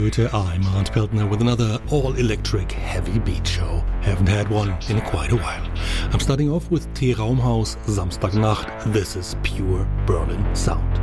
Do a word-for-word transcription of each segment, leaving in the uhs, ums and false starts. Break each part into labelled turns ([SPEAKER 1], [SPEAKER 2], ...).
[SPEAKER 1] I'm Arndt Peltner with another all-electric heavy beat show. Haven't had one in quite a while. I'm starting off with T-Raumhaus, Samstagnacht. This is pure Berlin sound.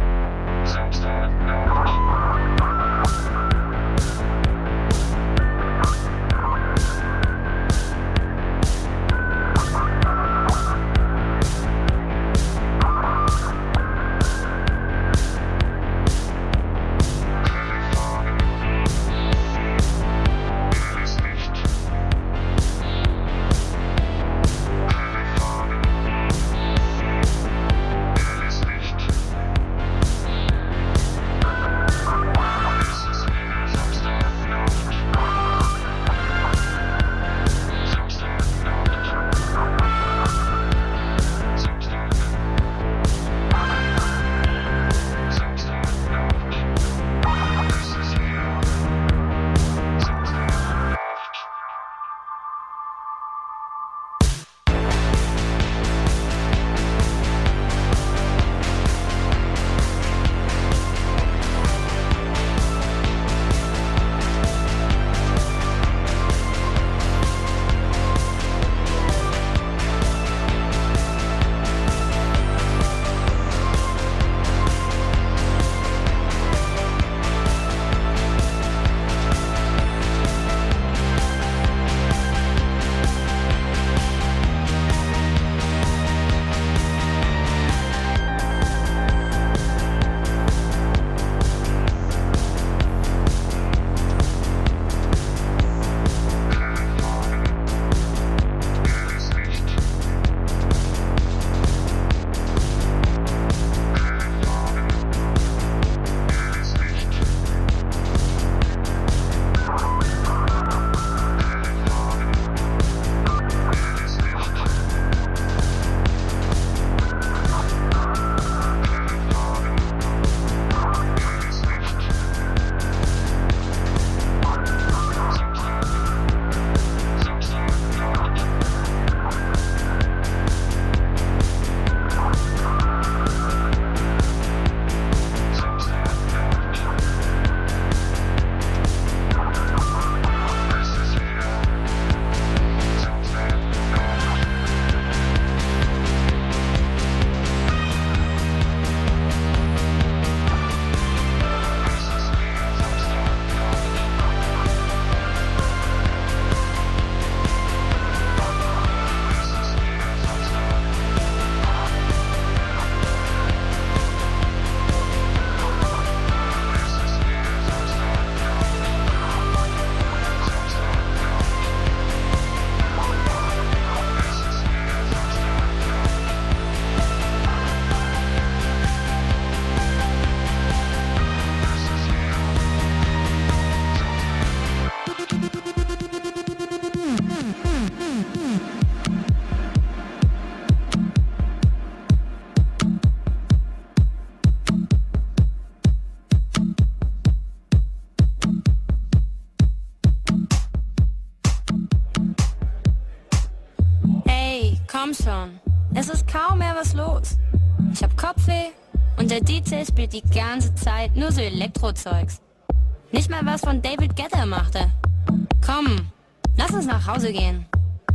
[SPEAKER 2] Schon. Es ist kaum mehr was los. Ich hab Kopfweh und der D J spielt die ganze Zeit nur so Elektrozeugs. Nicht mal was von David Guetta machte. Komm, lass uns nach Hause gehen.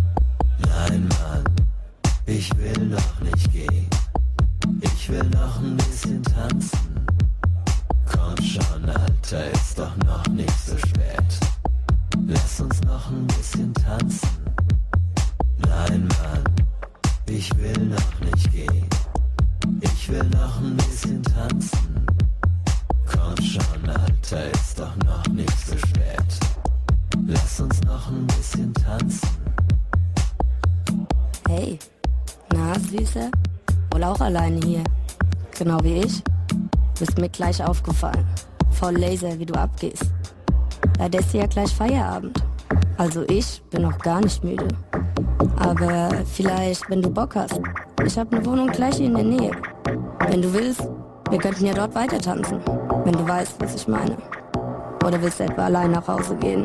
[SPEAKER 3] Nein, Mann, ich will noch nicht gehen. Ich will noch ein bisschen tanzen. Komm schon, Alter, ist doch noch nicht so spät. Lass uns noch ein bisschen tanzen. Nein, Mann, ich will noch nicht gehen. Ich will noch ein bisschen tanzen. Komm schon, Alter, ist doch noch nicht so spät. Lass uns noch ein bisschen tanzen.
[SPEAKER 2] Hey, na, Süße? Wohl auch alleine hier. Genau wie ich. Bist mir gleich aufgefallen. Voll Laser, wie du abgehst. Leider ist ja gleich Feierabend. Also ich bin noch gar nicht müde. Aber vielleicht, wenn du Bock hast. Ich habe eine Wohnung gleich hier in der Nähe. Wenn du willst, wir könnten ja dort weiter tanzen. Wenn du weißt, was ich meine. Oder willst du etwa allein nach Hause gehen?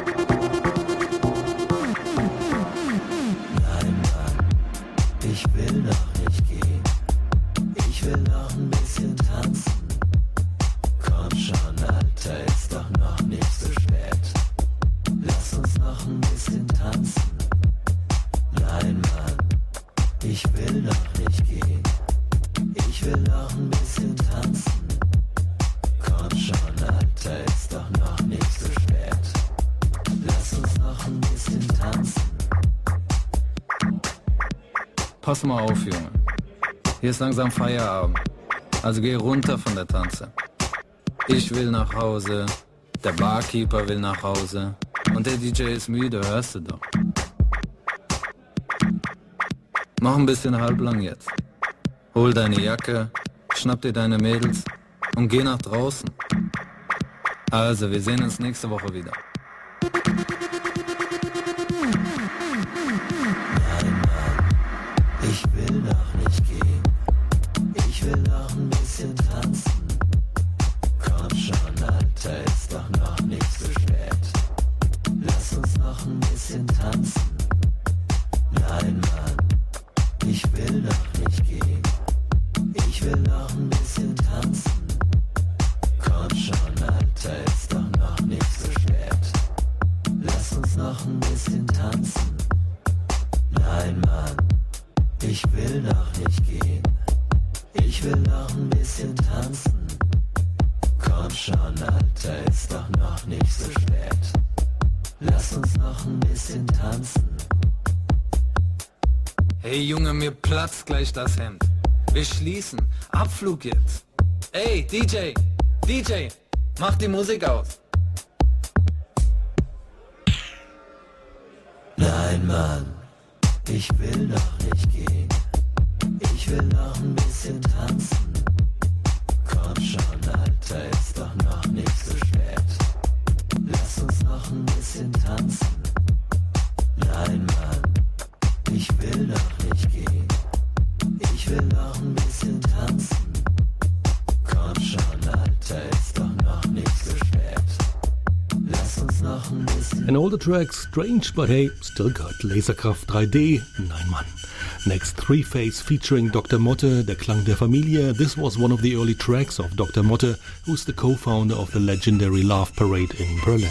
[SPEAKER 3] Nein, Mann, ich will noch nicht gehen. Ich will noch ein bisschen tanzen. Komm schon, Alter, ist doch noch nicht
[SPEAKER 4] pass mal auf, Junge. Hier ist langsam Feierabend. Also geh runter von der Tanze. Ich will nach Hause, der Barkeeper will nach Hause und der D J ist müde, hörst du doch. Mach ein bisschen halblang jetzt. Hol deine Jacke, schnapp dir deine Mädels und geh nach draußen. Also, wir sehen uns nächste Woche wieder.
[SPEAKER 3] Nein, Mann, ich will noch nicht gehen. Ich will noch ein bisschen tanzen. Komm schon, Alter, ist doch noch nicht so spät. Lass uns noch ein bisschen tanzen. Nein, Mann, ich will noch nicht gehen. Ich will noch ein bisschen tanzen. Komm schon, Alter, ist doch noch nicht so spät. Lass uns noch ein bisschen tanzen. Nein, Mann, ich will noch nicht gehen. Ich will noch ein bisschen tanzen. Komm schon, Alter, ist doch noch nicht so spät. Lass uns noch ein bisschen tanzen.
[SPEAKER 4] Hey Junge, mir platzt gleich das Hemd. Wir schließen. Abflug jetzt. Ey, D J, D J, mach die Musik aus.
[SPEAKER 3] Nein, Mann, ich will noch nicht gehen. Ich will noch ein bisschen tanzen. Komm schon, Alter, ist doch noch nicht so spät. Lass uns noch ein bisschen tanzen. Nein, Mann, ich will noch nicht gehen. Ich will noch ein bisschen tanzen. Komm schon, Alter, ist doch noch nicht so spät. Lass uns noch ein bisschen...
[SPEAKER 1] An older track, strange, but hey, still got Laserkraft drei D. Nein, Mann. Next, Three Face featuring Doktor Motte, der Klang der Familie. This was one of the early tracks of Doktor Motte, who's the co-founder of the legendary Love Parade in Berlin.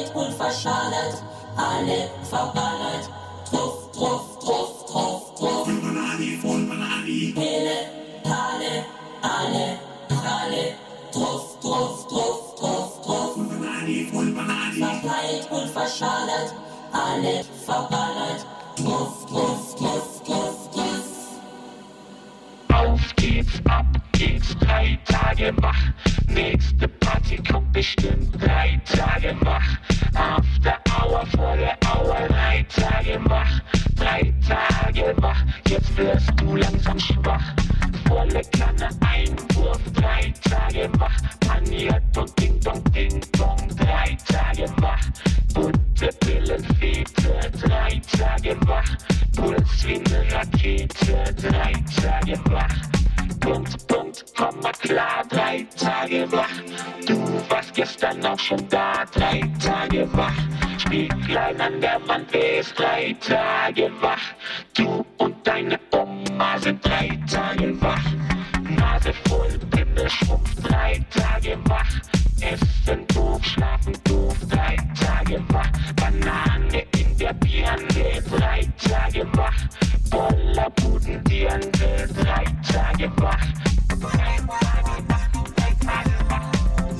[SPEAKER 5] verpeilt und verschallert, alle verballert. Truff, truff, truff, truff, truff. Voll Banani, voll Banani. Pille, Palle, alle, Kralle. Truff, truff, truff, truff, truff. Voll Banani, voll Banani. Verpeilt und verschallert, alle verballert. Truff, truff, truff, truff, truff.
[SPEAKER 6] Auf geht's, ab geht's, drei Tage wach. Nächste Party kommt bestimmt, drei Tage wach. After Hour, volle Hour, drei Tage wach. Drei Tage wach, jetzt wirst du langsam schwach. Volle Kanne Einwurf, drei Tage wach. Paniert und Ding Dong, Ding Dong, drei Tage wach. Bunte Pillenfete, drei Tage wach. Puls wie ne Rakete, drei Tage wach. Punkt, Punkt, Komma klar, drei Tage wach. Du warst gestern auch schon da, drei Tage wach. Spieglein an der Wand ist drei Tage wach. Du und deine Oma sind drei Tage wach. Nase voll, Pimmel, Schrumpf, drei Tage wach. Essen doof, schlafen doof, drei Tage wach. Banane in der Birne, drei Tage wach. Boller Buden, Dirndl, drei Tage wach. Drei Tage wach, drei Tage wach.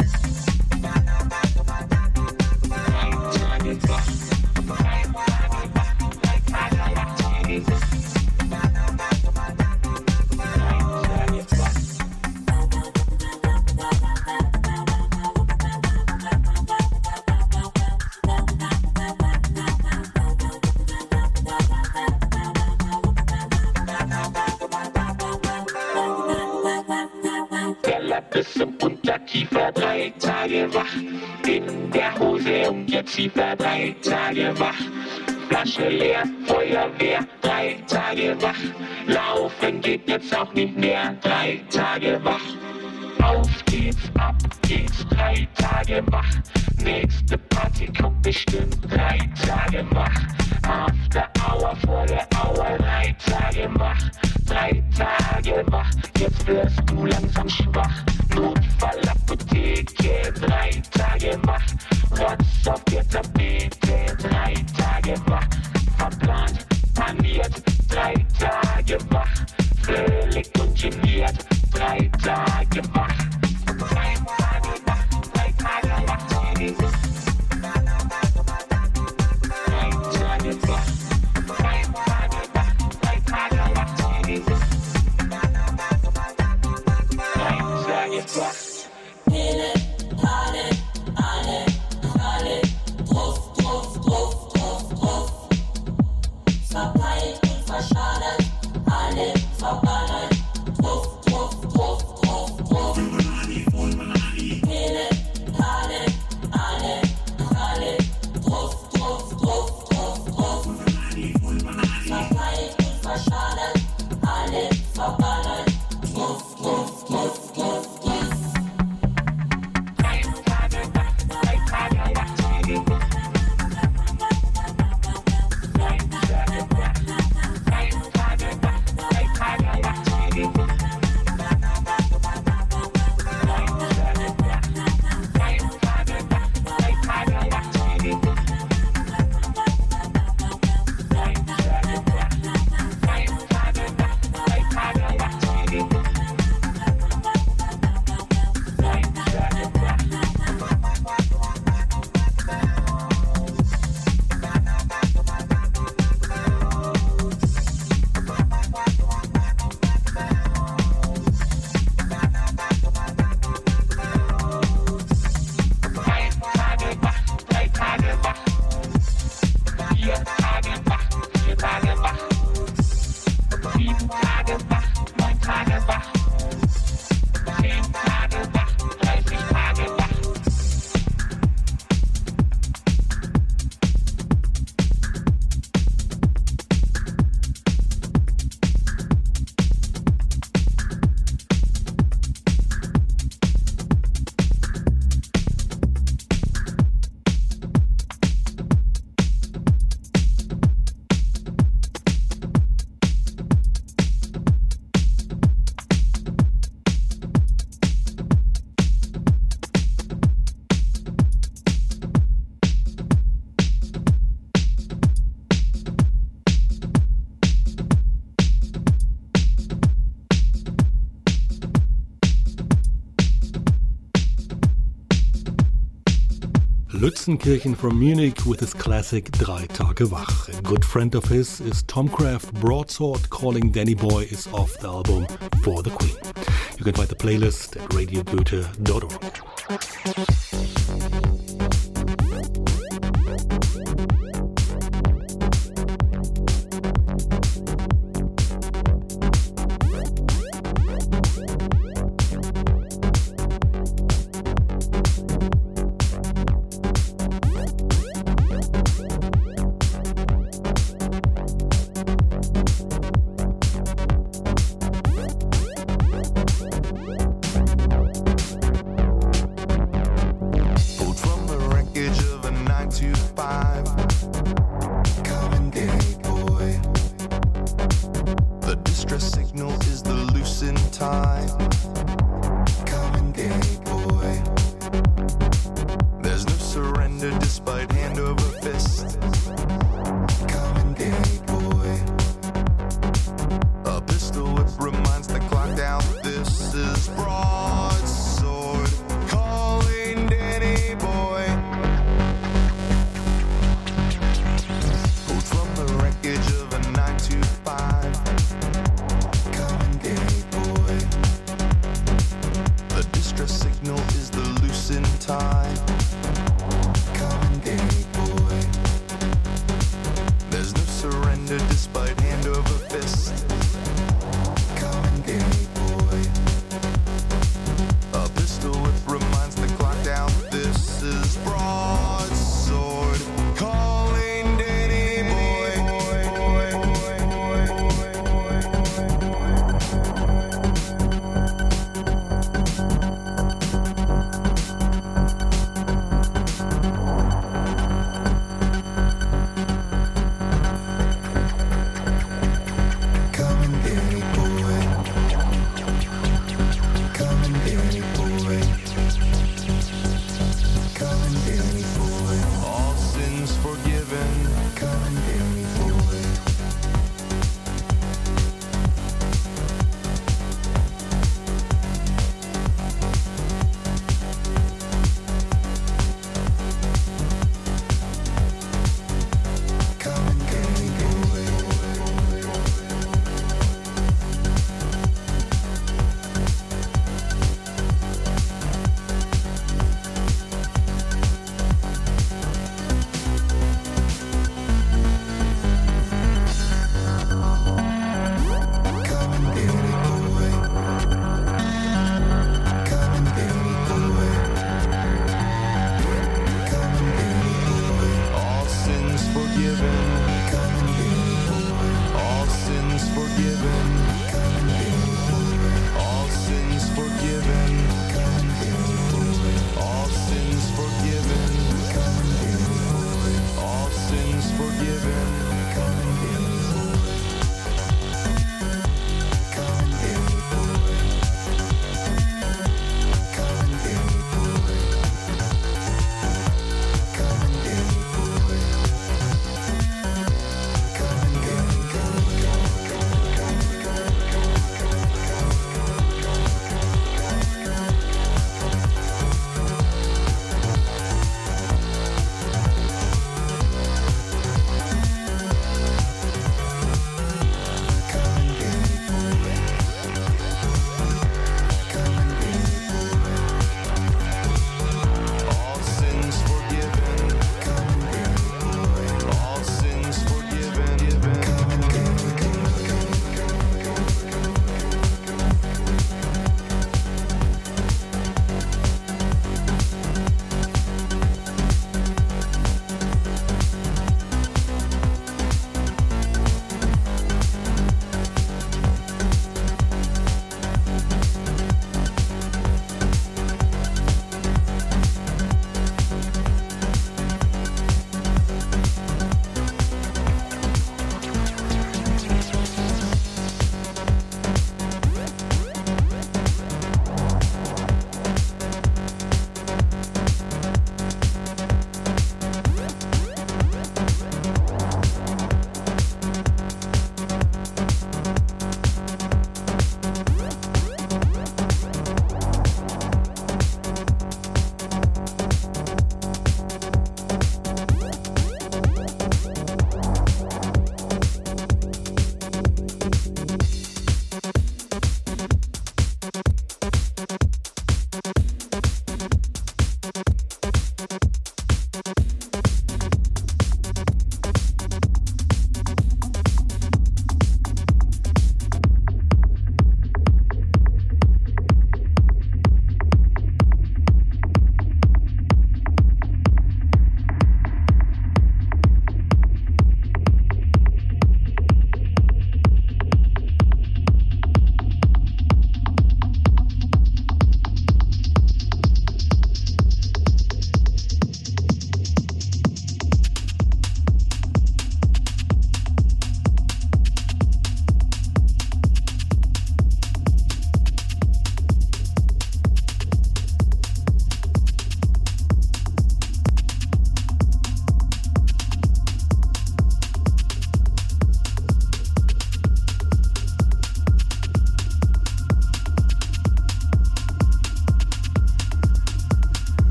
[SPEAKER 6] Drei Tage wach, drei Tage wach, drei Tage wach. Drei Tage wach. Bis zum Unterkiefer, drei Tage wach. In der Hose um ihr Ziefer, drei Tage wach. Flasche leer, Feuerwehr, drei Tage wach. Laufen geht jetzt auch nicht mehr, drei Tage wach. Auf geht's, ab geht's, drei Tage wach. Nächste Party kommt bestimmt, drei Tage wach. After Hour, volle Hour, drei Tage wach. Drei Tage wach, jetzt wirst du langsam schwach. Notfallapotheke, drei Tage wach. Rotz auf der Tapete, drei Tage wach. Verplant, paniert, drei Tage wach. Völlig ungeniert, drei Tage wach. Drei Tage wach, drei Tage wach. Drei Tage wach.
[SPEAKER 5] Pille, Palle, alle, Kralle. Truff, truff, truff, truff, truff. Verpeilt und verschallert, alle verballert. Truff, truff, truff, truff, truff. Pille, Palle, alle, Kralle. Truff, truff, truff, truff, truff. Verpeilt und verschallert, alle verballert. Truff, truff, truff, truff, truff.
[SPEAKER 1] Lützenkirchen from Munich with his classic Drei Tage Wach. A good friend of his is Tom Craft. Broadsword Calling Danny Boy is off the album For the Queen. You can find the playlist at radio goethe dot org.
[SPEAKER 7] Reminds the clock down. This is broad.